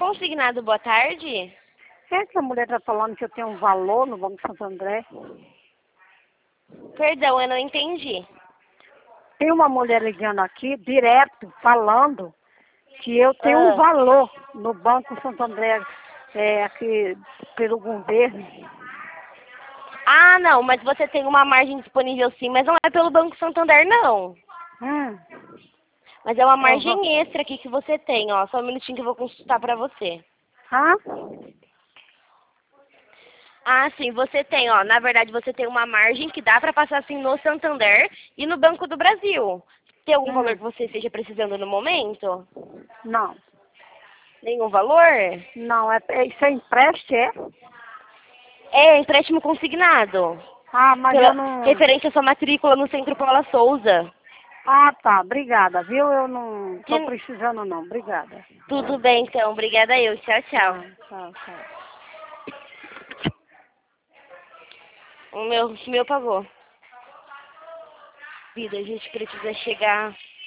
Consignado, boa tarde. É que a mulher está falando que eu tenho um valor no Banco Santo André. Perdão, eu não entendi. Tem uma mulher ligando aqui, direto, falando que eu tenho um valor no Banco Santo André, aqui pelo governo. Ah, não, mas você tem uma margem disponível sim, mas não é pelo Banco Santander, não. Mas é uma margem extra aqui que você tem, ó. Só um minutinho que eu vou consultar pra você. Ah, sim, você tem, ó. Na verdade, você tem uma margem que dá pra passar assim no Santander e no Banco do Brasil. Tem algum valor que você esteja precisando no momento? Não. Nenhum valor? Não, isso é empréstimo, é? É, empréstimo consignado. Ah, mas eu não... Referente à sua matrícula no Centro Paula Souza. Ah, tá, obrigada, viu? Eu não tô precisando não, obrigada. Tudo bem, então. Obrigada eu. Tchau, tchau. Tchau, tchau. O meu pagou. Vida, a gente precisa chegar